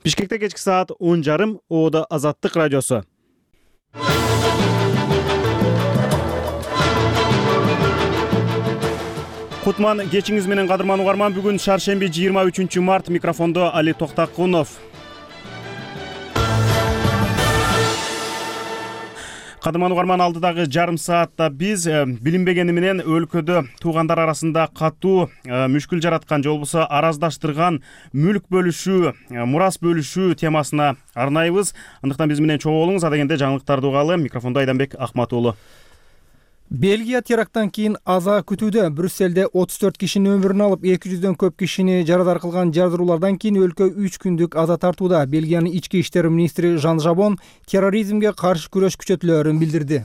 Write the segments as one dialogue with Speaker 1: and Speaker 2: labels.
Speaker 1: Бишкекте кечки саат 10:30 Оодо Азаттык радиосу. Кутман кечиңиз менен кадырман угарман. Бүгүн шаршемби 23 март. Микрофондо Али Токтакунов. Кадырман угарман, алдыдагы жарым саатта биз билинбегени менен өлкөдө туугандар арасында катуу мүшкүл жараткан же болбосо араздаштырган мүлк бөлүшүү, мурас бөлүшүү темасына арнайбыз. Андыктан биз менен чогуу болуңуз. Адегенде жаңылыктарды угалы. Микрофондо Айданбек Акмат уулу.
Speaker 2: Бельгия теракттан кийин аза күтүүдө. Брюсселде 34 кишинин өмүрүн алып, 200дөн көп кишини жарадар кылган жардыруулардан кийин өлкө 3 күндүк аза тартууда. Бельгиянын ички иштер министри Жан Жабон терроризмге каршы күрөш күчөтүлөөрүн билдирди.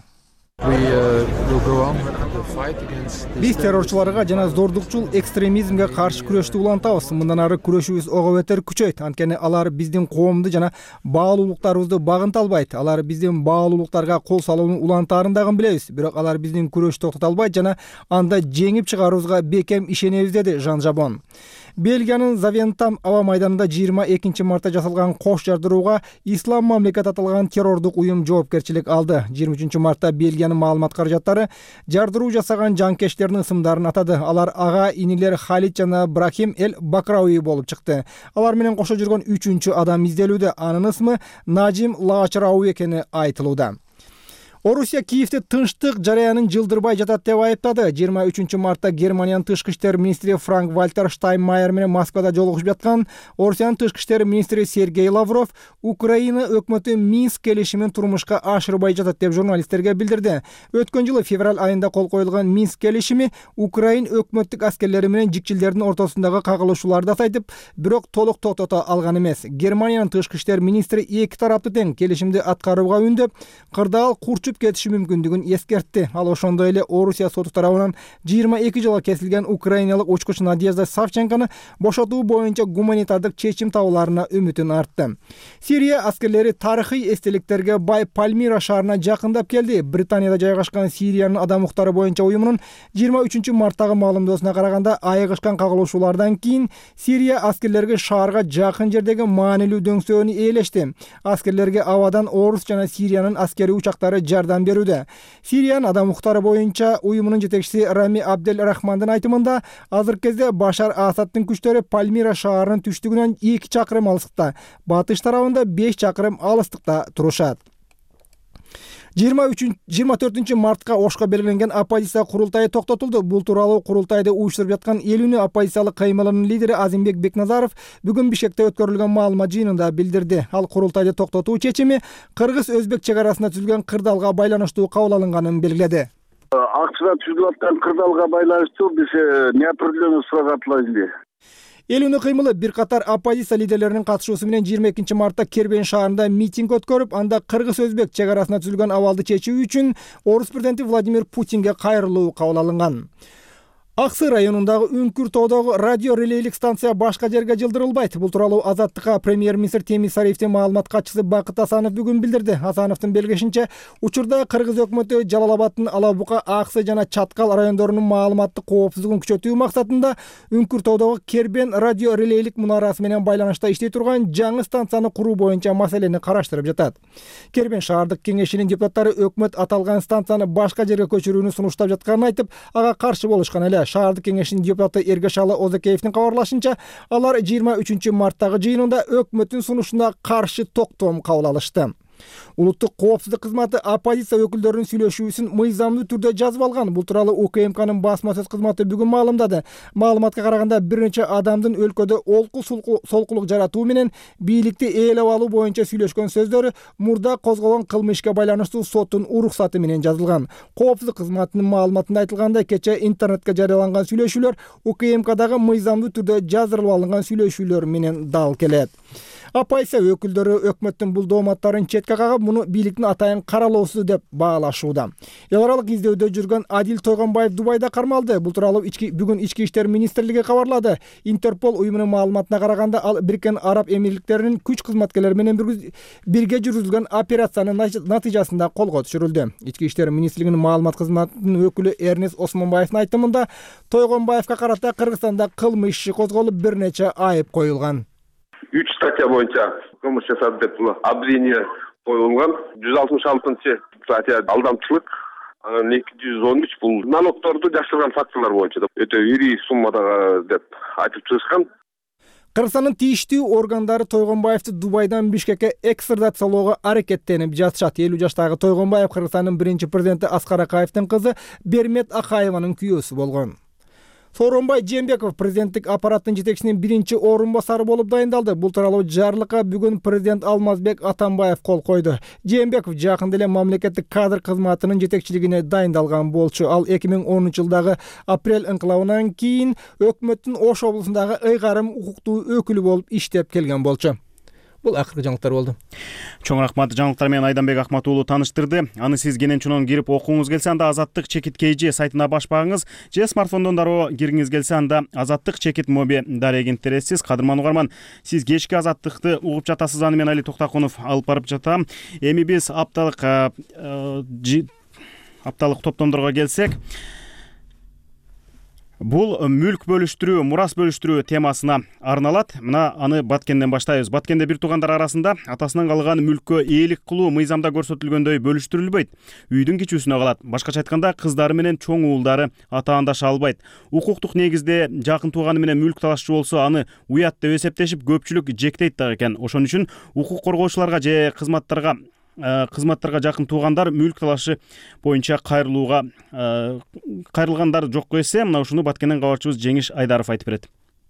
Speaker 2: Биз террорчуларга жана зордукчул экстремизмге каршы күрөштү улантабыз. Мындан ары күрөшүбүз ого бетер күчөйт. Анткени алар биздин коомду жана баалуулуктарыбызды багынта албайт. Алар биздин баалуулуктарга кол салууну улантаарын билебиз. Бирок алар биздин күрөштү токтото албайт жана анда жеңип чыгарыбызга бекем ишенебиз, деди Жан Жабон. Бельгиянын Завентам аба майданында 22 мартта жасалган кош жардырууга Ислам мамлекет аталган террордук уюм жоопкерчилик алды. 23 мартта Бельгиянын маалымат каражаттары жардыруу жасаган жанкечтердин ысымдарын атады. Алар ага инилер Халид жана Брахим Эл Бакрауи болуп чыкты. Алар менен кошо жүргөн 3-чү адам изделүүдө. Анын ысмы Наджим Лаачрау экени айтылууда. Орусия Киевде тынчтык жараянын жылдырбай жатат деп айыптады. 23 мартта Германиянын тышкы иштер министри Франк Вальтер Штайнмайер менен Москвада жолугушуп жаткан Орусиянын тышкы иштер министри Сергей Лавров Украина өкмөтү Минск келишимин турмушка ашырбай жатат деп журналисттерге билдирди. Өткөн жылы февраль айында кол коюлган Минск келишими Украин өкмөттүк аскерлери менен жикчилдердин ортосундагы кагылышууларды азайтып, бирок толук токтото алган эмес. Германиянын тышкы иштер министри эки тараптуу тең келишимди аткарууга үндөп, кырдаал курчуп кетиши мүмкүндүгүн эскертти. Ал ошондой эле Орусия соту тарабынан 22 жылга кесилген украиналык учкуч Надежда Савченконы бошотуу боюнча гуманитардык чечим табууларына үмүтүн артты. Сирия аскерлери тарыхый эстеликтерге бай Пальмира шаарына жакындап келди. Британияда жайгашкан Сириянын адам укуктары боюнча уюмунун 23 марттагы маалымдоосуна караганда, айыгышкан кагылышуулардан кийин Сирия аскерлерге шаарга жакын жердеги маанилүү дөңсөөнү ээлешти. Аскерлерге абадан Орус жана Сириянын аскери учактары жардам берүүдө. Сириянын адам укуктары боюнча уюмунун жетекчиси Рами Абдель Рахмандын айтымында, азыркы кезде Башар Асадтын күчтөрү Пальмира шаарынын түштүгүнөн 2 чакырым алыстыкта, батыш тарабында 5 чакырым алыстыкта турушат. 24 мартка Ошко белгиленген оппозиция курултайы токтотулду. Бул тууралуу курултайды уюштуруп жаткан Эл үнү оппозициялык каймылынын лидери Азимбек Бекназаров бүгүн Бишкекте өткөрүлгөн маалымат жыйынында билдирди. Ал курултайды токтотуу чечими кыргыз-өзбек чек арасында түзүлгөн кырдаалга байланыштуу кабыл алынганын белгиледи.
Speaker 3: Акчада түзүлүп аткан кырдаалга байланыштуу биз неопределенный сурак атылабыз.
Speaker 2: Эл үнү кыймылы бир катар оппозиция лидерлеринин катышуусу менен 22 мартта Кербен шаарында митинг өткөрүп, анда кыргыз-өзбек чек арасында түзүлгөн абалды чечүү үчүн Орус президенти Владимир Путинге кайрылуу кабыл алынган. Аксы районундагы Үңкүр тоодогу радио релейлик станция башка жерге жылдырылбайт. Бул тууралуу Азаттыкка премьер-министр Темир Сариевдин маалымат катчысы Бакыт Асанов бүгүн билдирди. Асановдун белгишинче, учурда кыргыз өкмөтү Жалал-Абадтын Алабука, Аксы жана Чаткал райондорунун маалыматтык коопсуздугун күчөтүү максатында Үңкүр тоодогу Кербен радио релейлик мунарасы менен байланышта иштей турган жаңы станцияны куруу боюнча маселени караштырып жатат. Кербен шаардык кеңешинин депутаттары өкмөт аталган станцияны башка жерге көчүрүүнү сунуштап жатканын айтып, ага каршы болушкан эле. Шаардык кеңешинин депутаты Эргешалы Озекеевдин кабарлашынча, алар 23 марттагы жыйынында өкмөттүн сунушуна каршы токтом кабыл алышты. Улуттук коопсуздук кызматы оппозиция өкүлдөрүнүн сүйлөшүүсүн мыйзамдуу түрдө жазып алган. Бул тууралуу УКМКнын басма сөз кызматы бүгүн маалымдады. Маалыматка караганда, бир нече адамдын өлкөдө олку солкулук жаратуу менен бийликти ээлеп алуу боюнча сүйлөшкөн сөздөрү мурда козголгон кылмыш ишке байланыштуу соттун уруксаты менен жазылган. Коопсуздук кызматынын маалыматында айтылгандай, кече интернетке жарыяланган сүйлөшүүлөр УКМКдагы мыйзамдуу түрдө жаздырылып алынган сүйлөшүүлөр менен дал келет. Оппозиция өкүлдөрү өкмөттүн бул дооматтарын четке кагып, муну бийликтин атайын каралоосуз деп баалашууда. Эл аралык издөөдө жүргөн Адил Тойгонбаев Дубайда кармалды. Бул тууралуу бүгүн Ички иштер министрлиги кабарлады. Интерпол уюмунун маалыматына караганда, ал Бириккен Араб Эмирликтеринин күч кызматкерлери менен бирге жүргүзүлгөн операциянын натыйжасында колго түшүрүлдү. Ички иштер министрлигинин маалымат кызматынын өкүлү Эрнес Осмонбаевдин айтымында, Тойгонбаевга карата Кыргызстанда кылмыш иши козголуп, бир нече айып коюлган.
Speaker 4: 3 статья боюнча кылмыш жасады деп обвинение коюлган. 166 статья алдамчылык, анан 213 бул налогторду жашырган фактылар боюнча өтө ири суммадагы деп айтып чыгышкан.
Speaker 2: Кыргызстандын тийиштүү органдары Тойгонбаевди Дубайдан Бишкекке экстрадациялоого аракеттенип жатышат. 50 жаштагы Тойгонбаев Кыргызстандын биринчи президенти Аскар Акаевдин кызы Бермет Акаеванын күйөөсү болгон. Сооронбай Жээнбеков президенттик аппараттын жетекчисинин биринчи орун басары болуп дайындалды. Бул тууралуу жарлыкка бүгүн президент Алмазбек Атамбаев кол койду. Жээнбеков жакында эле мамлекеттик кадр кызматынын жетекчилигине дайындалган болчу. Ал 2010-жылдагы апрель ыңкылабынан кийин өкмөттүн Ош облусундагы ыйгарым укуктуу өкүлү болуп иштеп келген болчу. Бул акыркы жаңылыктар болду.
Speaker 1: Чоң рахмат. Жаңылыктар менен Айданбек Акматуулу таныштырды. Аны сиз кененчунон кирип окууңуз келсе, анда Азаттык чекит KG сайтына баш багыңыз, же смартфондон дароо киргиңиз келсе, анда Азаттык чекит моби дарегин тересиз. Кадырман угарман, сиз кечки Азаттыкты угуп жатасыз. Аны мен Али Токтакунов алып барып жатам. Эми биз апталык топтомдорго келсек, бул мүлк бөлүштүрүү, мурас бөлүштүрүү темасына арналат. Мына аны Баткенден баштайбыз. Баткенде бир туугандар арасында атасынан калган мүлккө ээлик кылуу мыйзамда көрсөтүлгөндөй бөлүштүрүлбөйт. Үйдүн кичүүсүнө калат. Башкача айтканда, кыздары менен чоң уулдары атаандаша албайт. Укуктук негизде жакын тууганы менен мүлк талашчу болсо, аны уят деп эсептешип, көпчүлүк жектейт дагы экен. Ошон үчүн укук коргоочуларга же кызматтарга жакын туугандар мүлк талашы боюнча кайрылгандар жокко эсе. Мына ушуну Баткенден кабарчыбыз Жеңиш Айдаров айтып берет.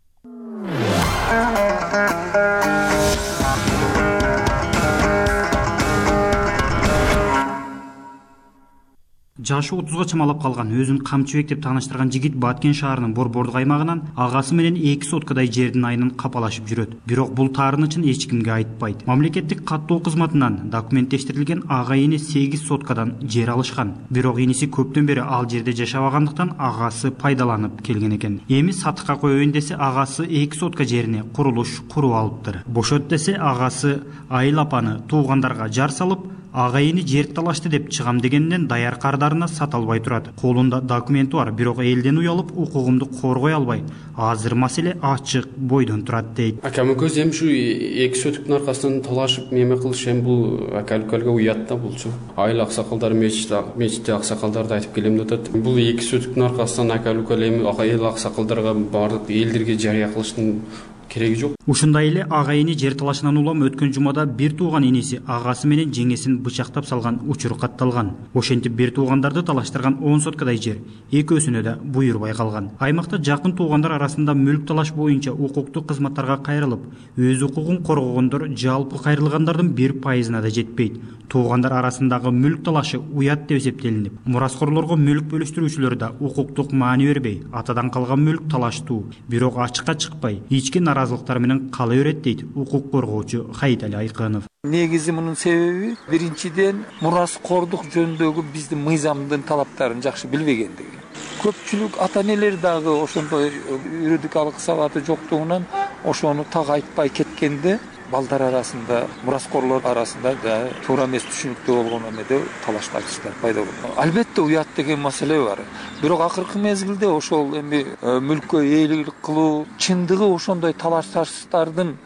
Speaker 5: Жашы 30-га чамалап калган, өзүн камчыбек деп тааныштырган жигит Баткен шаарынын Борбордук аймагынан агасы менен 2 соткадай жердин айынан капалашып жүрөт. Бирок бул таарынычын эч кимге айтпайт. Мамлекеттик каттоо кызматынан документтештирилген ага эне 8 соткадан жер алышкан. Бирок иниси көптөн бери ал жерде жашабагандыктан агасы пайдаланып келген экен. Эми сатыкка коеюн десе, агасы 2 сотка жерине курулуш куруп алыптыр. Бошот десе, агасы Айыл апаны туугандарга жар салып, ага эни жер талашты деп чыгам дегенден даяр кардарына сата албай турат. Колунда документи бар, бирок элден уялып укугумду коргой албай. Азыр маселе ачык бойдон турат дейт.
Speaker 6: Акам көз эми ушу 2 сөтүктүн аркасынан талашып неме кылыш эми бул акалкалга уят да болчу. Айыл аксакалдар мечитте аксакалдарды айтып келем деп атат. Бул 2 сөтүктүн аркасынан акалкал эми айыл аксакалдарга бардык элдерге жарыя кылыштын кереги жок.
Speaker 5: Ушундай эле ага эни жер талашынан улам өткөн жумада бир тууган иниси агасы менен жеңесин бычактап салган учур катталган. Ошентип бир туугандарды талаштырган 10 соткадай жер экөөсүнө да буйрбай калган. Аймакта жакын туугандар арасында мүлк талаш боюнча укуктук кызматтарга кайрылып, өз укугун коргогондор жалпы кайрылгандардын 1%-на да жетпейт. Туугандар арасындагы мүлк талашы уят деп эсептелинип, мураскорлорго мүлк бөлүштүрүүчүлөр да укуктук маани бербей, атадан калган мүлк талаштуу, бирок ачыкка чыкпай, ички наразылыктар менен кала берет дейт укук коргоочу Хайытали Айкынов.
Speaker 7: Негизи мунун себеби биринчиден мураскордук жөнүндөгү биздин мыйзамдын талаптарын жакшы билбегендиги. Көпчүлүк ата-энелер дагы ошондой юридикалык сабаты жоктугунан ошону так айтпай кеткенде балдар арасында, мураскорлор арасында да туура эмес түшүнүктүү болгон эмеде талаш тартыштар пайда болгон. Албетте уят деген маселе бар. Бирок акыркы мезгилде ошол эми мүлккө ээлик кылуу чындыгы ошондой талаш тартыштардын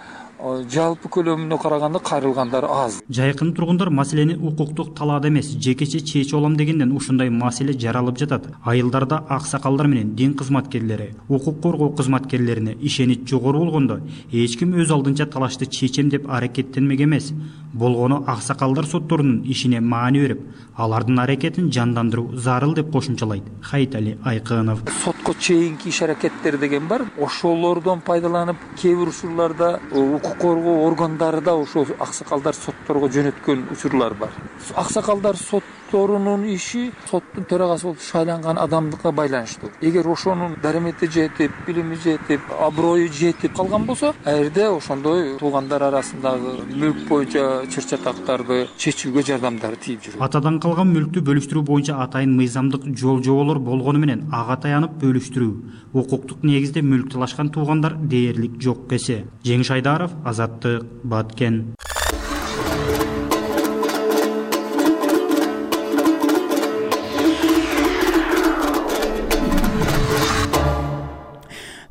Speaker 7: жалпы көлөмүнө караганда кайрылгандар аз.
Speaker 5: Жайкын тургундар маселени укуктук талаада эмес, жекече чечип алам дегенден ушундай маселе жаралып жатат. Айылдарда аксакалдар менен дин кызматкерлери, укук коргоо кызматкерлерине ишенич жогору болгондо эч ким өз алдынча талашты чечем деп аракеттенмек эмес. Болгону аксакалдар сотторунун ишине маани берип, алардын аракетин жандандыруу зарыл деп кошумчалайт Хайытали Айкынов.
Speaker 7: Сотко чейинки иш аракеттер деген бар. Ошолордон пайдаланып кээ бир учурларда укук коргоо органдары да ошо аксакалдар сотторго жөнөткөн учурлар бар. Аксакалдар сотторунун иши соттун төрагасы болуп шайланган адамдыкка байланыштуу. Эгер ошонун даремети жетип, билими жетип, аброю жетип калган болсо, аерде ошондой туугандар арасындагы мүлк боюнча чыр-чатактарды чечүүгө жардамдары тийип жүрөт.
Speaker 5: Атадан калган мүлктү бөлүштүрүү боюнча атайын мыйзамдык жол-жоболор болгону менен ага таянып бөлүштүрүү, укуктук негизде мүлк талашкан туугандар дээрлик жок эсе. Жеңиш Айдаров, Азаттык, Баткен.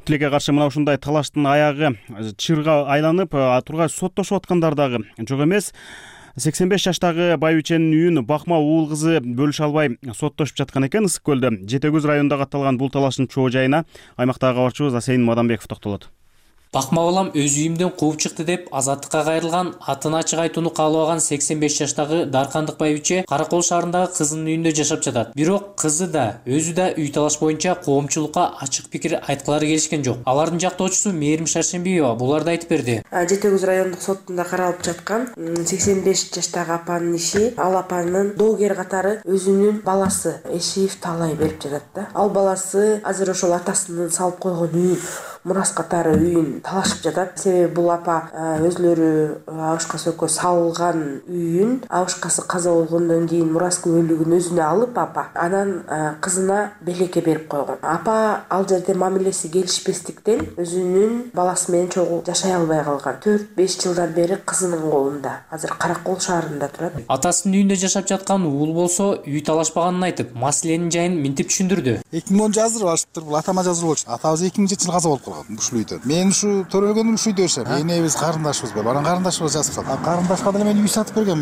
Speaker 1: тилекке каршы мына ушундай талаштын аягы чырга айланып тургай соттошуп аткандар дагы жок эмес. 85 жаштагы Байбиченин үйүн Бакма уул кызы бөлүшө албай соттошуп жаткан экен Ысык көлдө. Жете Көз районунда катталган бул талаштын чоо жайына аймактагы кабарчыбыз Асейин Мадамбеков токтолот.
Speaker 8: Бакма балам өз үйүмдөн кууп чыкты деп азаттыкка кайрылган, атын ачык айтууну каалабаган 85 жаштагы Даркандык Байбиче Каракол шаарындагы кызынын үйүндө жашап жатат. Бирок кызы да, өзү да үй талаш боюнча коомчулукка ачык пикир айткылары келишкен жок. Алардын жактоочусу Мээрим Шаршембиева буларды айтып берди.
Speaker 9: Жете Көз райондук сотунда каралып жаткан 85 жаштагы апанын иши, ал апанын доогер катары өзүнүн баласы Эшиев Талай берип жатат да. Ал баласы азыр ошол атасынын салып койгон үйүн, мурас катары үйүн талашып жатат. Себеби бул апа өзлөрү абышкасы экөө салган үйүн, абышкасы каза болгондон кийин мурас күбөлүгүн өзүнө алып апа анан кызына белекке берип койгон. Апа ал жерде мамилеси келишпестиктен өзүнүн баласы менен чогуу жашай албай калган. 4-5 жылдан бери кызынын колунда. Азыр Каракол шаарында турат.
Speaker 8: Атасынын үйүндө жашап жаткан уул болсо үй талашпаганын айтып, маселенин жайын мынтип түшүндүрдү.
Speaker 10: 2010 жаздырып алышыптыр. Бул атама жаздырып болчу. Атабыз 2007 жылы каза болуп калган ушул үйдө. Мен ушу төрөлгөндүм ушул үйдө жашап. Энебиз карындашыбыз бар. Анан карындашыбыз жазып салды. Карындашка деле мен үй сатып бергем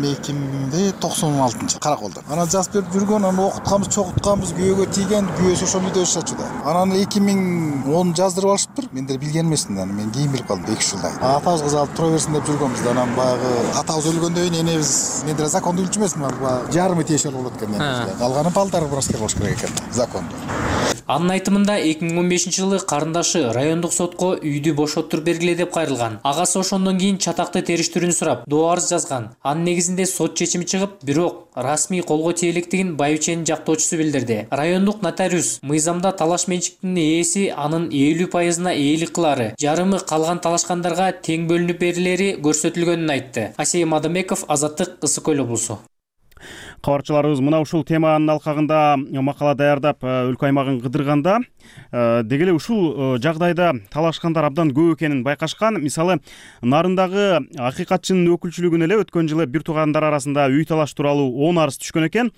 Speaker 10: 2096 Караколдо. Анан жазып берип жүргөн, аны окутканбыз, чокутканбыз, күйөөгө тийген, күйөөсү ошол үйдө жашачу да. Анан 2010 жаздырып алышыптыр. Мен деле билген эмесмин, аны мен кийин билип калдым 2 жылдай. Атабыз кыз алып тура берсин деп жүргөнбүз. Анан баягы атабыз өлгөндөн кийин энебиз, мен деле законду билчү эмесмин, баягы жарымы тиешелүү болот экен менин. Калганын балдары браскер болуш керек экен законду.
Speaker 8: Анын айтымында 2015 жылы карындашы райондук сотко үйдү бошоттуруп бергиле деп кайрылган. Агасы ошондон кийин чатакты териштирүүнү сурап, доо арыз жазган. Анын негизинде сот чечими чыгып, бирок расмий колго тие электигин Байбиченин жактоочусу билдирди. Райондук нотариус мыйзамда талаш менчиктин ээси анын 50%-на ээлик кылары, жарымы калган талашкандарга тең бөлүнүп берилери көрсөтүлгөнүн айтты. Асейин Мадамбеков, Азаттык, Ысык Көл облусу.
Speaker 1: Кабарчыларыбыз мына ушул теманын алкагында макала даярдап өлкө аймагын кыдырганда деги эле ушул жагдайда талашкандар абдан көп экенин байкашкан. Мисалы, Нарындагы акыйкатчынын өкүлчүлүгүнө эле өткөн жылы бир туугандар арасында үй талаш тууралуу 10 арыз түшкөн экен.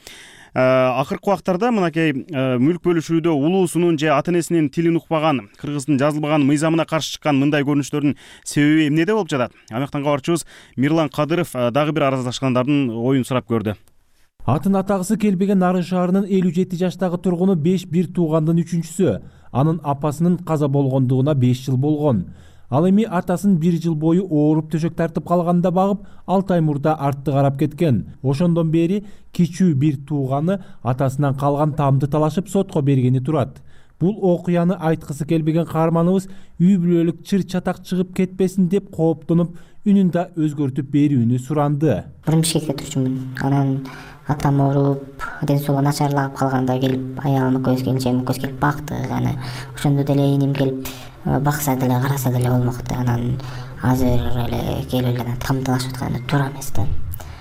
Speaker 1: Акыркы убактарда мынакей мүлк бөлүшүүдө улуусунун же ата энесинин тилин укпаган, кыргыздын жазылбаган мыйзамына каршы чыккан мындай көрүнүштөрдүн себеби эмнеде болуп жатат? Аймактан кабарчыбыз Мирлан Кадыров дагы бир араздашкандардын оюн сурап көрдү.
Speaker 11: Атын атагысы келбеген Нарын шаарынын 57 жаштагы тургуну 5 бир туугандын үчүнчүсү. Анын апасынын каза болгондугуна 5 жыл болгон. Ал эми атасын 1 жыл бою ооруп төшөк тартып калганда багып, 6 ай мурда артты карап кеткен. Ошондон бери кичүү бир тууганы атасынан калган тамды талашып сотко бергени турат. Бул окуяны айткысы келбеген каарманыбыз үй бүлөлүк чыр чатак чыгып кетпесин деп кооптонуп, үнүн да өзгөртүп берүүнү суранды.
Speaker 12: Бишкекте турчумун. Анан атам ооруп, ден соолугу начарлап калганда келип, аялым көз келип бакты. Аны ошондо деле энем келип бакса деле, караса деле болмокто. Анан азыр эле келип эле там талашып атканы туура эмес да.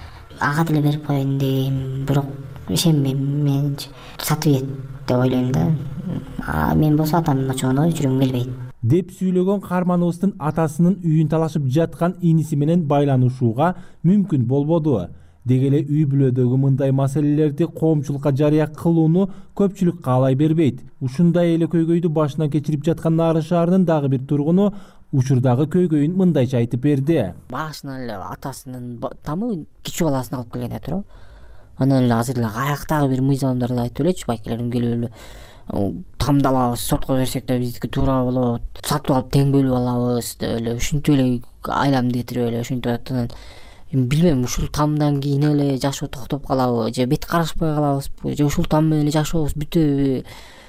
Speaker 12: Ага деле берип коеюн дегем, бирок ишенбейм. Мен сатып ийет деп ойлойм да. Мен болсо атамдын очогуна жүргүм келбейт
Speaker 11: деп сүйлөгөн каарманыбыздын атасынын үйүн талашып жаткан иниси менен байланышууга мүмкүн болбоду. Деги эле үй бүлөдөгү мындай маселелерди коомчулукка жарыя кылууну көпчүлүк каалай бербейт. Ушундай эле көйгөйдү башынан кечирип жаткан Нарын шаарынын дагы бир тургуну учурдагы көйгөйүн мындайча айтып берди.
Speaker 12: Башынан эле атасынын тамы кичүү баласын алып келген туурабы. Анан эле азыр эле аяктагы бир мыйзамдарды айтып элечи, байкелерим келип эле тамды алабыз, сотко берсек да биздики туура болот, сатып алып тең бөлүп алабыз деп эле ушинтип эле айламды кетирип эле ушинтип атат. Билбейм, ушул тамдан кийин эле жашоо токтоп калабы же бет карашпай калабызбы же ушул там менен эле жашообуз бүтөбү,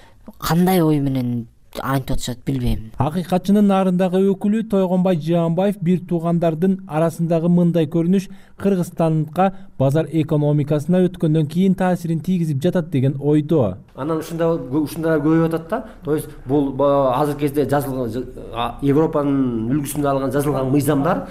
Speaker 12: кандай ой менен антип атышат билбейм.
Speaker 11: Акыйкатчынын Нарындагы өкүлү Тойгонбай Жаанбаев бир туугандардын арасындагы мындай көрүнүш Кыргызстанга базар экономикасына өткөндөн кийин таасирин тийгизип жатат деген ойдо.
Speaker 13: Анан ушундай көбөйүп атат да. То есть бул азыркы кезде жазылган Европанын үлгүсүндө алган жазылган мыйзамдар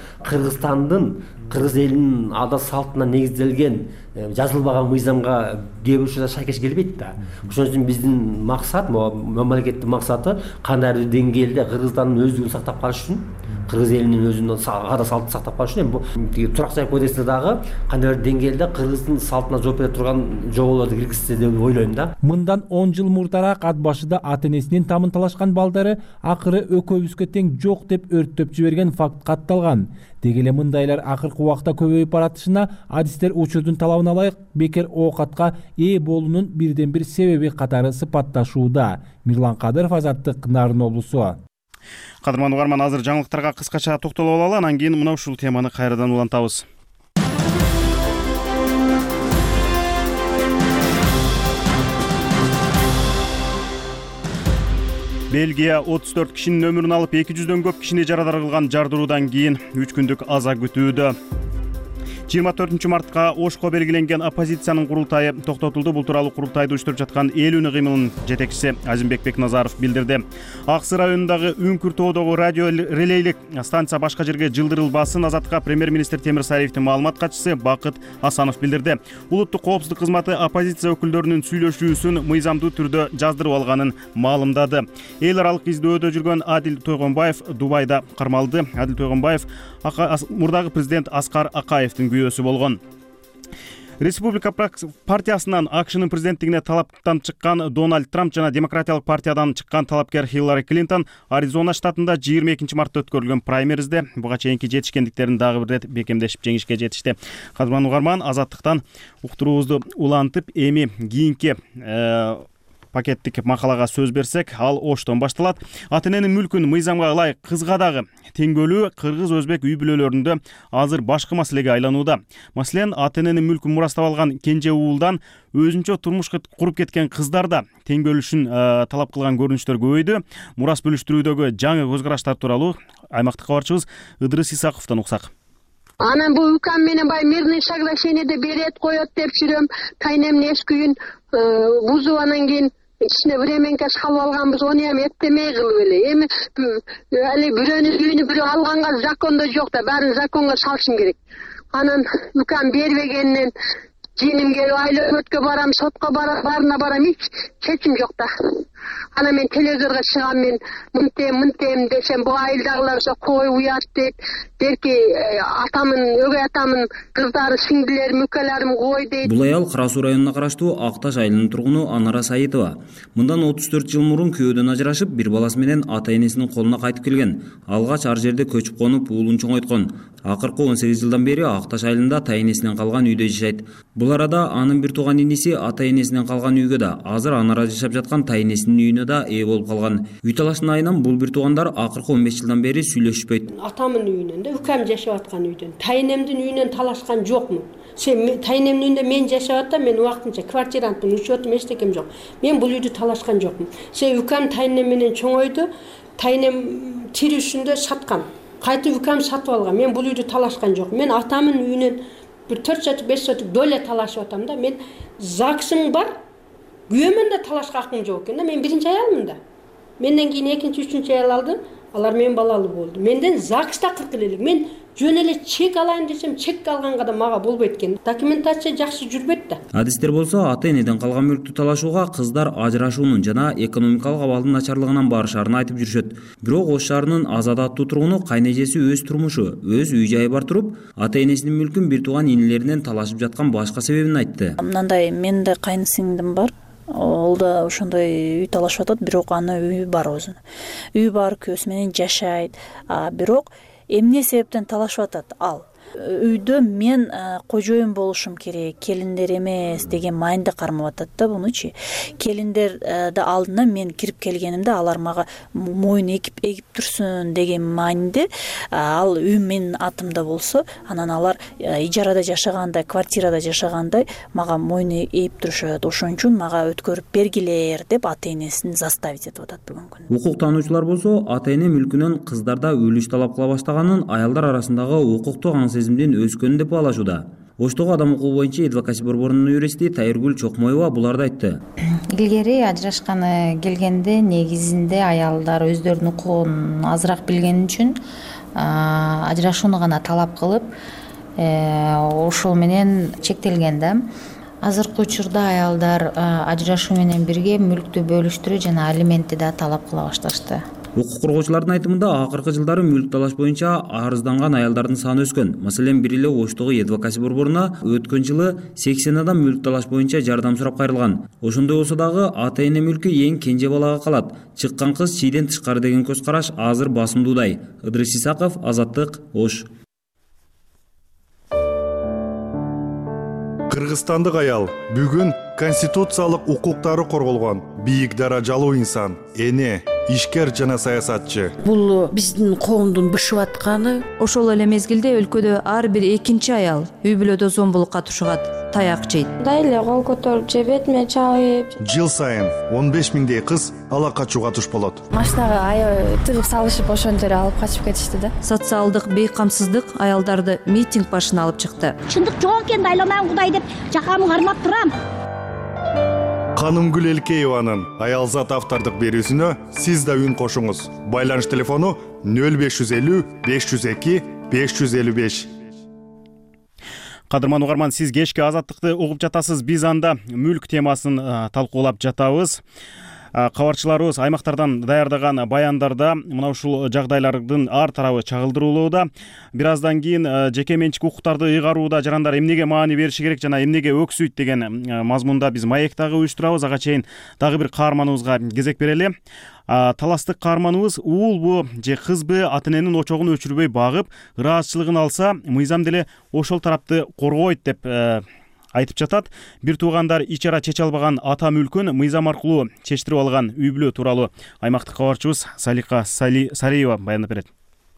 Speaker 13: Кыргыз элинин ада салтына негизделген жазылбаган мыйзамга кээ бир учурда шайкеш келбейт да. Ошон үчүн биздин максат, мамлекеттин максаты кандайдыр деңгээлде Кыргызстандын өздүгүн сактап калыш үчүн кыргыз элинин өзүнүн ада салтын сактап калыш үчүн эми турак жай кодексине дагы кандайдыр деңгээлде кыргыздын салтына жооп бере турган жоболорду киргизсе деп ойлойм да.
Speaker 11: Мындан 10 жыл мурдараак ат башыда ата энесинин тамын талашкан балдары акыры экөөбүзгө тең жок деп өрттөп жиберген факт катталган. Деги эле мындайлар акыркы убакта көбөйүп баратышына адистер учурдун талабына ылайык бекер оокатка ээ болуунун бирден бир себеби катары сыпатташууда. Мирлан Кадыров, Азаттык, Нарын облусу.
Speaker 1: Кадырман угарман, азыр жаңылыктарга кыскача токтолуп алалы, анан кийин мына ушул теманы кайрадан улантабыз. Бельгия 34 кишинин өмүрүн алып 200дөн көп кишини жарадар кылган жардыруудан кийин 3 күндүк аза күтүүдө. 24 мартка Ошко белгиленген оппозициянын курултайы токтотулду. Бул тууралуу курултайды уюштуруп жаткан Эл үнү кыймылынын жетекчиси Азимбек Бекназаров билдирди. Аксы районундагы Үңкүр тоодогу радио релейлик станция башка жерге жылдырылбасын Азатка премьер-министр Темир Сариевдин маалымат катчысы Бакыт Асанов билдирди. Улуттук коопсуздук кызматы оппозиция өкүлдөрүнүн сүйлөшүүсүн мыйзамдуу түрдө жаздырып алганын маалымдады. Эл аралык издөөдө жүргөн Адил Тойгонбаев Дубайда кармалды. Адил Тойгонбаев мурдагы президент Аскар Акаевдин күйөөсү болгон. Республика партиясынан АКШнын президенттигине талаптан чыккан Дональд Трамп жана Демократиялык партиядан чыккан талапкер Хиллари Клинтон Аризона штатында 22 мартта өткөрүлгөн праймеризде буга чейинки жетишкендиктерин дагы бир рет бекемдешип жеңишке жетишти. Кадырман угарман, Азаттыктан уктуруубузду улантып, эми кийинки пакеттик макалага сөз берсек, ал Оштон башталат. Ата эненин мүлкүн мыйзамга ылайык кызга дагы теңгөлүү кыргыз өзбек үй бүлөлөрүндө азыр башкы маселеге айланууда. Маселен, ата эненин мүлкүн мурастап алган кенже уулдан өзүнчө турмуш куруп кеткен кыздар да теңгөлүшүн талап кылган көрүнүштөр көбөйдү. Мурас бөлүштүрүүдөгү жаңы көз караштар тууралуу аймактык кабарчыбыз Ыдырыс Исаковдон уксак.
Speaker 14: Анан бул укам менен бай мирный соглашениеде берет коет деп жүрөм. Тайнемдин эски үйүн бузуп анан кийин ичине временка салып алганбыз, ону эми эптемей кылып эле. Эми али бирөөнүн үйүнү бирөө алганга закондо жок да, баарын законго салышым керек. Анан укам бербегенинен жинимге айлөмөткө барам, сотко барам, баарына барам, эч чечим жок да. Анан мен телевизорго чыгам, мен мынтем десем, бу айылдагылар ошо кой уят дейт. Берки атамын, өгөй атамын кыздары, сиңдилерим, үкөлөрүм кой дейт.
Speaker 15: Бул аял Кара Суу районуна караштуу Акташ айылынын тургуну Анара Саитова. Мындан 34 жыл мурун күйөөдөн ажырашып, бир баласы менен ата энесинин колуна кайтып келген. Алгач ар жерде көчүп конуп, уулун чоңойткон. Акыркы 18 жылдан бери Акташ айылында ата энесинен калган үйдө жашайт. Бул арада анын бир тууган иниси ата энесинен калган үйгө да, азыр Анара жашап жаткан тайнесинин үйүнө да ээ болуп калган. Үй талаштын айынан бул бир туугандар акыркы 15 жылдан бери сүйлөшпөйт.
Speaker 14: Атамын үйүнөн да, укам жашап аткан үйдөн, тайнемдин үйүнөн талашкан жокмун. Сен тайнемдин үйүндө мен жашап атам, мен убактынча квартирантмын, учетум эчтекем жок. Мен бул үйдү талашкан жокмун. Сен укам тайнем менен чоңойду, тайнем тирүүсүндө саткан. Кайтып укам сатып алган. Мен бул үйдү талашкан жок. Мен атамын үйүнөн бир 4 сотук 5 сотук доля талашып атам да. Мен ЗАГСым бар. Күйөөмөн да талашка акым жок экен да. Мен биринчи аялмын да. Менден кийин экинчи, үчүнчү аял алды. Алар менен балалы болду. Менден ЗАГСта 40 элек. Мен жөн эле чек алайын десем, чек алганга да мага болбойт экен. Документация жакшы жүрбөйт да.
Speaker 15: Адистер болсо ата энеден калган мүлктү талашууга кыздар ажырашуунун жана экономикалык абалдын начарлыгынан барышарын айтып жүрүшөт. Бирок Ош шаарынын Азат аттуу тургуну кайнежеси өз турмушу, өз үй жайы бар туруп, ата энесинин мүлкүн бир тууган инилеринен талашып жаткан башка себебин айтты.
Speaker 16: Мындай, менин да кайын сиңдим бар. Ол да ошондой үй талашып атат, бирок анын үйү бар өзүнүн. Үйү бар, күйөөсү менен жашайт. Бирок эмне себептен талашып атат ал? Үйдө мен кожоюн болушум керек, келиндер эмес деген майнды кармап атат да бунучу. Келиндерди алдына мен кирип келгенимде алар мага моюн эгип турсун деген майнды. Ал үй менин атымда болсо, анан алар ижарада жашагандай, квартирада жашагандай мага моюн ээп турушат. Ошон үчүн мага өткөрүп бергилер деп ата энесин заставить этип атат бүгүнкү күндө.
Speaker 15: Укук таануучулар болсо ата эне мүлкүнөн кыздарда үлүш талап кыла баштаганын, аялдар арасындагы укуктук сезимдин өскөнүн деп баалашууда. Оштогу адам укугу боюнча адвокация борборунун юристи Тайыргүл Чокмоева буларды айтты.
Speaker 17: Илгери ажырашканы келгенде негизинде аялдар өздөрүнүн укугун азыраак билгени үчүн ажырашууну гана талап кылып, ошол менен чектелген да. Азыркы учурда аялдар ажырашуу менен бирге мүлктү бөлүштүрүү жана алиментти да талап кыла башташты.
Speaker 15: Укук коргоочулардын айтымында акыркы жылдары мүлк талаш боюнча арызданган аялдардын саны өскөн. Маселен, бир эле Оштогу адвокация борборуна өткөн жылы 80 адам мүлк талаш боюнча жардам сурап кайрылган. Ошондой болсо дагы ата-эне мүлкү эң кенже балага калат. Чыккан кыз чийден тышкары деген көз караш азыр басымдуудай. Ыдырыс Исаков, Азаттык, Ош.
Speaker 18: Кыргызстандык аял бүгүн конституциялык укуктары корголгон бийик даражалуу инсан, эне, ишкер жана саясатчы.
Speaker 19: Бул биздин коомдун бышып атканы.
Speaker 20: Ошол эле мезгилде өлкөдө ар бир экинчи аял үй бүлөдө зомбулукка тушугат, таяк жейт.
Speaker 21: Дайле кол көтөрүп же бетиме чабып.
Speaker 18: Жыл сайын 15 миңдей кыз ала качууга туш болот.
Speaker 21: Машинага тыгып салышып ошон жерге алып качып кетишти да.
Speaker 20: Социалдык бейкамсыздык аялдарды митинг башына алып чыкты.
Speaker 22: Чындык жок экен, дайламайм Кудай деп жакамы кармап турам.
Speaker 18: Канымгүл Элкееванын аялзат автордук берүүсүнө сиз да үн кошуңуз. Байланыш телефону 0550 502 555.
Speaker 1: Кадырман угарман, сиз кечки Азаттыкты угуп жатасыз. Биз анда мүлк темасын талкуулап жатабыз. Кабарчыларыбыз аймактардан даярдаган баяндарда мына ушул жагдайлардын ар тарабы чагылдырылууда. Бир аздан кийин жеке менчик укуктарды ыйгарууда жарандар эмнеге маани бериши керек жана эмнеге өксүйт деген мазмунда биз маек дагы уюштурабыз. Ага чейин дагы бир каарманыбызга кезек берели. Таластык каарманыбыз уулбу же кызбы ата-эненин очогун өчүрбөй багып, ыраазычылыгын алса, мыйзам деле ошол тарапты коргойт деп айтып жатат. Бир туугандар ич ара чече албаган ата мүлкүн мыйзам аркылуу чечтирип алган үй бүлө тууралуу аймактык кабарчыбыз Салика Сариева баяндап берет.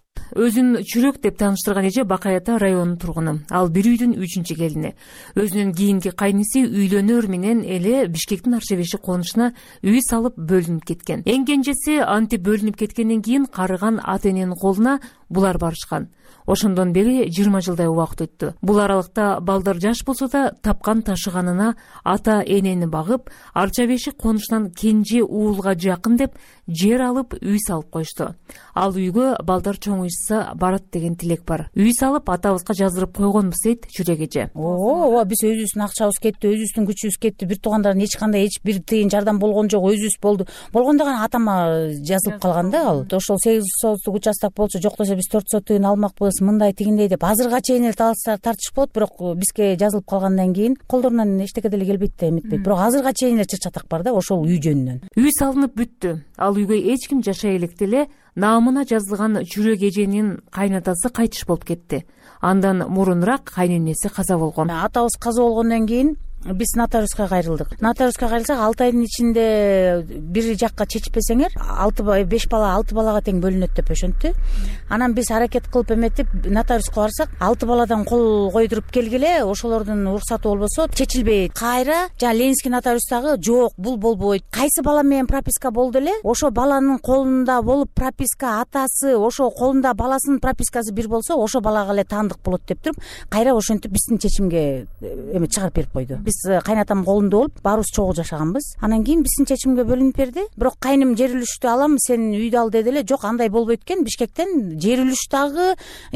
Speaker 23: Өзүн Чүрөк деп тааныштырган эже Бакай Ата районунун тургуну. Ал бир үйдүн 3-чү келини. Өзүнүн кийинки кайниси үйлөнөр менен эле Бишкектин Арчабеши конушуна үй салып бөлүнүп кеткен. Эң кенжеси антип бөлүнүп кеткенден кийин карыган ата-эненин колуна булар барышкан. Ошондон бери 20 жылдай убакыт өттү. Бул аралыкта балдар жаш болсо да тапкан ташыганына ата-энени багып, Арчабеши конушунан кенже уулга жакын деп жер алып үй салып коюшту. Ал үйгө балдар чоңуйса барат деген тилек бар. Үй салып атабызга жаздырып койгонбуз дейт Чүрөк эже.
Speaker 24: Биз өзүбүздүн акчабыз кетти, өзүбүздүн күчүбүз кетти. Бир туугандардын эч кандай бир тыйын жардам болгон жок, өзүбүз болду. Болгондо гана атама жазылып калган да ал. Ошол 8 соттук участок болчу, жок десе биз 4 сот тыйын алмакпыз, мындай тигиндей деп азырга чейин эле тартыш болот, бирок бизге жазылып калгандан кийин колдорунан эчтеке деле келбейт да, эметпейт. Бирок азырга чейин эле чыр-чатак бар да ошол үй жөнүнөн.
Speaker 23: Үй салынып бүттү. Ал үйгө эч ким жашай электе эле наамына жазылган Чүрөк эженин кайнатасы кайтыш болуп кетти. Андан мурунураак кайненеси каза болгон.
Speaker 24: Атабыз каза болгондон кийин биз нотариуска кайрылдык. Нотариуска кайрылсак 6 айдын ичинде бир жакка чечпесеңер 5 бала 6 балага тең бөлүнөт деп ошентти. Анан биз аракет кылып эметип нотариуска барсак 6 баладан кол койдуруп келгиле, ошолордун уруксаты болбосо чечилбейт. Кайра жана Ленинский нотариустагы жок, бул болбойт. Кайсы бала менен прописка болду эле, ошо баланын колунда болуп прописка атасы, ошо колунда баласынын пропискасы бир болсо, ошо балага эле таандык болот деп туруп, кайра ошентип биздин чечимге чыгарып берип койду. Биз кайнатам колунда болуп, баарыбыз чогуу жашаганбыз. Анан кийин биздин чечимге бөлүнүп берди. Бирок кайным жер үлүштү алам, сен үйдү ал деди эле. Жок, андай болбойт экен. Бишкектен жер үлүш дагы,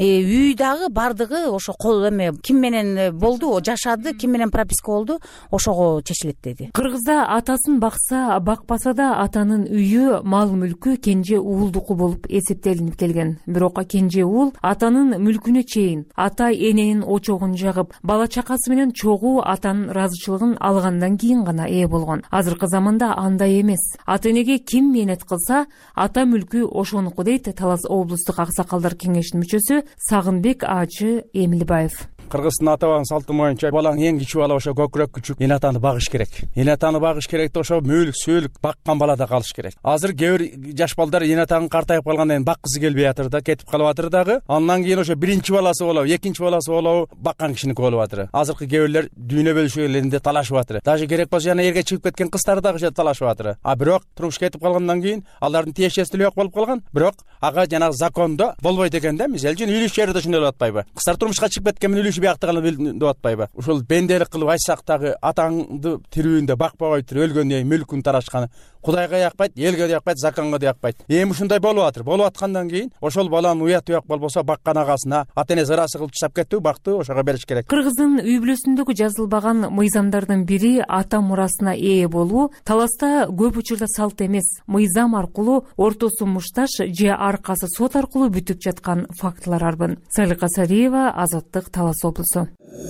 Speaker 24: үй дагы бардыгы ошо ким менен болду, жашады, ким менен прописка болду, ошого чечилет деди.
Speaker 23: Кыргызда атасын бакса, бакпаса да атанын үйү, мал мүлкү кенже уулдуку болуп эсептелинип келген. Бирок кенже уул атанын мүлкүнө чейин ата эненин очогун жагып, бала чакасы менен чогуу атанын разычылыгын алгандан кийин гана ээ болгон. Азыркы заманда андай эмес. Ата энеге ким мээнет кылса, ата мүлкү ошонуку дейт Талас облустук аксакалдар кеңешинин мүчөсү Сагынбек Ажы Эмилбаев.
Speaker 25: Кыргыздын ата-бабанын салты боюнча балаң эң кичүү бала ошо көкүрөк күчүк эне атаны багыш керек. Эне атаны багыш керек да ошо мүлк, сөөлүк баккан балада калыш керек. Азыр кээ бир жаш балдар эне атанын картайып калгандан кийин баккысы келбей атыр да, кетип калып атыр дагы. Андан кийин ошо биринчи баласы болобу, экинчи баласы болобу баккан кишиники болуп атыр. Азыркы кээ бирлер дүйнө бөлүшүүлөрүндө талашып атыр. Даже керек болсо жана эрге чыгып кеткен кыздар дагы талашып атыр. Бирок турмуш кетип калгандан кийин алардын тиешеси жок болуп калган. Бирок ага жана закондо болбойт экен да. Мисалы үчүн үйлүш жери да ошондой болуп атпайбы? Кыздар турмушка чыгып кеткен менен үйлүшү биякта калып атпайбы? Ошол бенделик кылып айтсак дагы атаңды тирүүндө бакпай коюп өлгөндөн кийин мүлкүн тарашканы кудайга якпайт, элге якпайт, законго да якпайт. Эми ушундай болуп атыр. Болуп аткандан кийин ошол баланын уят уяк болбосо баккан агасына ата энеси ырасы кылып таштап кетти, бакты, ошого бериш керек.
Speaker 23: Кыргыздын үй бүлөсүндөгү жазылбаган мыйзамдардын бири ата мурасына ээ болуу. Таласта көп учурда салт эмес, мыйзам аркылуу ортосу мушташ же аркасы сот аркылуу бүтүп жаткан фактылар арбын. Салика Сариева, Азаттык, Талас облусу.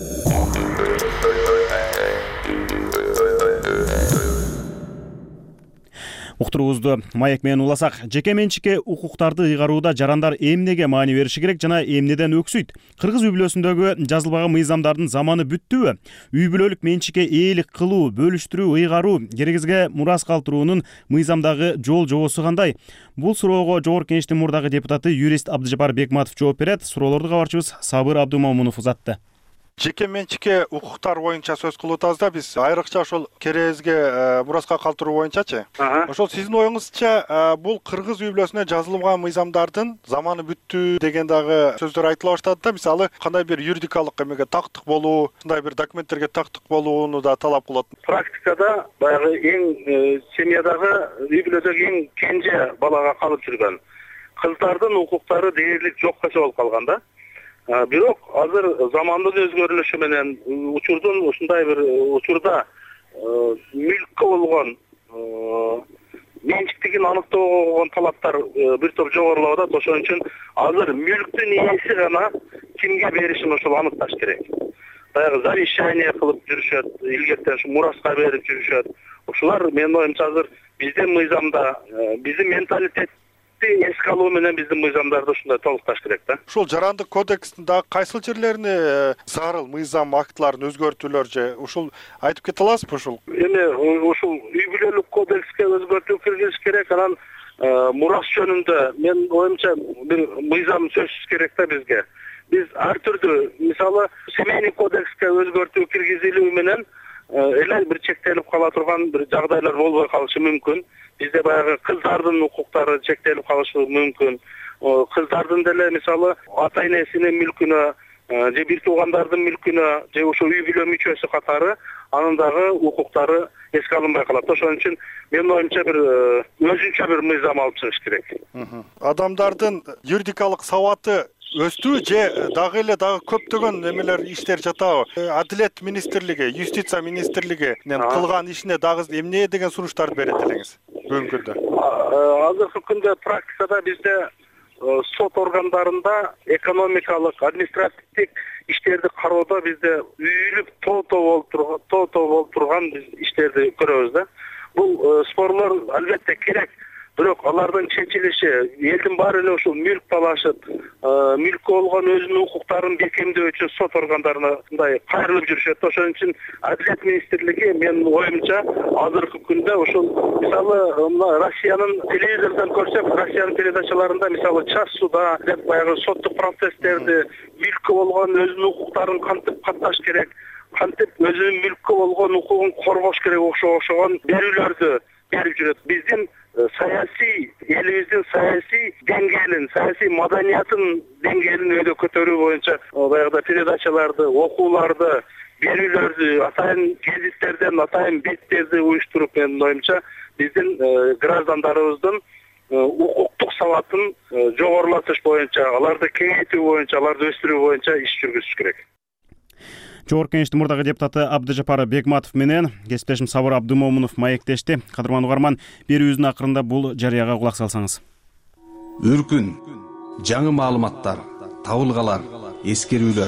Speaker 1: Уктуруубузду маек менен уласак, жеке менчикке укуктарды ыйгарууда жарандар эмнеге маани бериши керек жана эмнеден өксүйт? Кыргыз үй бүлөсүндөгү жазылбаган мыйзамдардын заманы бүттүбү? Үй бүлөлүк менчикке ээлик кылуу, бөлүштүрүү, ыйгаруу, керегизге мурас калтыруунун мыйзамдагы жол жобосу кандай? Бул суроого Жогорку Кеңештин мурдагы депутаты юрист Абдыжапар Бекматов жооп берет. Суроолорду кабарчыбыз Сабыр Абдымомунов узатты.
Speaker 2: Жеке менчикке укуктар боюнча сөз кылып атабыз да, биз айрыкча ошол керезге мураска калтыруу боюнчачы. Ошол сиздин оюңузча бул кыргыз үй бүлөсүнө жазылган мыйзамдардын заманы бүттү деген дагы сөздөр айтыла баштады да. Мисалы, кандай бир юридикалык эмеге тактык болуу, кандай бир документтерге тактык болууну да талап кылат.
Speaker 3: Практикада баягы эң семьядагы үй бүлөдөгү эң кенже балага калып жүргөн кыздардын укуктары дээрлик жокко чыгып калган да. Бирок азыр замандын өзгөрүлүшү менен учурдун ушундай бир учурда мүлккө болгон менчиктигин аныктоого талаптар бир топ жогорулап атат. Ошон үчүн азыр мүлктүн ээси гана кимге беришин ошол аныкташ керек. Баягы завещание кылып жүрүшөт, илгертен ушу мураска берип жүрүшөт. Ушулар менин оюмча азыр биздин мыйзамда, биздин менталитет эске алуу менен биздин мыйзамдарды ушундай толукташ керек да.
Speaker 2: Ушул жарандык кодекстин дагы кайсыл жерлерине зарыл мыйзам актыларын өзгөртүүлөр же ушул айтып кете аласызбы ушул?
Speaker 3: Эми ушул үй бүлөлүк кодекске өзгөртүү киргизиш керек, анан мурас жөнүндө менин оюмча бир мыйзам сөзсүз керек да бизге. Биз ар түрдүү, мисалы, семейный кодекске өзгөртүү киргизилүү менен эле бир чектелип кала турган бир жагдайлар болбой калышы мүмкүн. Бизде баягы кыздардын укуктары чектелип калышы мүмкүн. Кыздардын деле мисалы ата энесинин мүлкүнө же бир туугандардын мүлкүнө же ошо үй бүлө мүчөсү катары анын дагы укуктары эске алынбай калат. Ошон үчүн менин оюмча бир өзүнчө бир мыйзам алып чыгыш керек.
Speaker 2: Адамдардын юридикалык сабаты өстү же дагы эле көптөгөн эмелер иштер жатабы? Адилет министрлиги, юстиция министрлигинин кылган ишине дагы эмне деген сунуштарды берет элеңиз бүгүнкү күндө?
Speaker 3: Азыркы күндө практикада бизде сот органдарында экономикалык, административдик иштерди кароодо бизде үйүлүп тоо болуп турган биз иштерди көрөбүз да. Бул спорлор албетте керек. Бирок алардын чечилиши элдин баары эле ушул мүлк талашып, мүлккө болгон өзүнүн укуктарын бекемдөө үчүн сот органдарына мындай кайрылып жүрүшөт. Ошон үчүн Адилет министрлиги менин оюмча азыркы күндө ушул мисалы мына Россиянын телевизордон көрсөк, Россиянын передачаларында мисалы час суда деп баягы соттук процесстерди мүлккө болгон өзүнүн укуктарын кантип катташ керек, кантип өзүнүн мүлккө болгон укугун коргош керек окшогон берүүлөрдү берип жүрөт. Биздин саясий, элибиздин саясий деңгээлин, саясий маданиятын деңгээлин өйдө көтөрүү боюнча баягы передачаларды, окууларды, берүүлөрдү, атайын гезиттерден атайын беттерди уюштуруп менин оюмча биздин граждандарыбыздын укуктук сабатын жогорулатыш боюнча, аларды кеңейтүү боюнча, аларды өстүрүү боюнча иш жүргүзүш керек.
Speaker 1: Жогорку Кеңештин мурдагы депутаты Абдыжапар Бекматов менен кесиптешим Сабыр Абдымомунов маектешти. Кадырман угарман, берүүбүздүн акырында бул жарыяга кулак салсаңыз.
Speaker 4: Өркүн, жаңы маалыматтар, табылгалар, эскерүүлөр.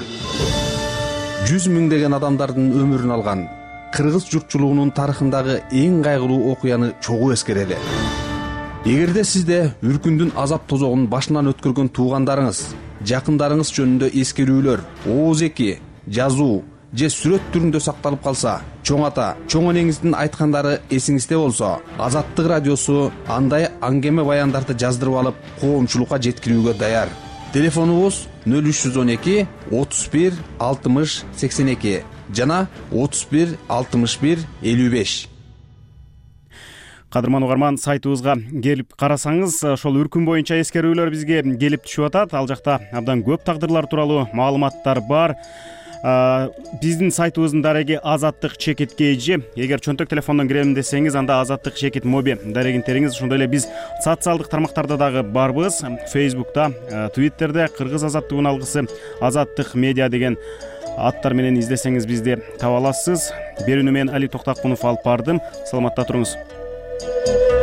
Speaker 4: 100 миңдеген адамдардын өмүрүн алган кыргыз журтчулугунун тарыхындагы эң кайгылуу окуяны чогуу эскерели. Эгерде сизде үркүндүн азап тозогун башынан өткөргөн туугандарыңыз, жакындарыңыз жөнүндө эскерүүлөр, ооз-эки, жазуу же сүрөт түрүндө сакталып калса, чоң ата, чоң энеңиздин айткандары эсиңизде болсо, Азаттык радиосу андай аңгеме баяндарды жаздырып алып, коомчулукка жеткирүүгө даяр. Телефонубуз 0312 31 60 82 жана 31 61 55.
Speaker 1: Кадырман угарман, сайтыбызга келип карасаңыз, ошол үркүн боюнча эскерүүлөр бизге келип түшүп атат. Ал жакта абдан көп тагдырлар тууралуу маалыматтар бар. Биздин сайтыбыздын дареги Азаттык чекит KG. Эгер чөнтөк телефондон кирем десеңиз, анда Азаттык чекит моби дарегин териңиз. Ошондой эле биз социалдык тармактарда дагы барбыз. Facebook'та, Twitter'де Кыргыз азаттыгынын алгысы Азаттык медиа деген аттар менен издесеңиз бизди таба аласыз. Берүүнү мен Али Токтакунов алып бардым. Саламатта туруңуз.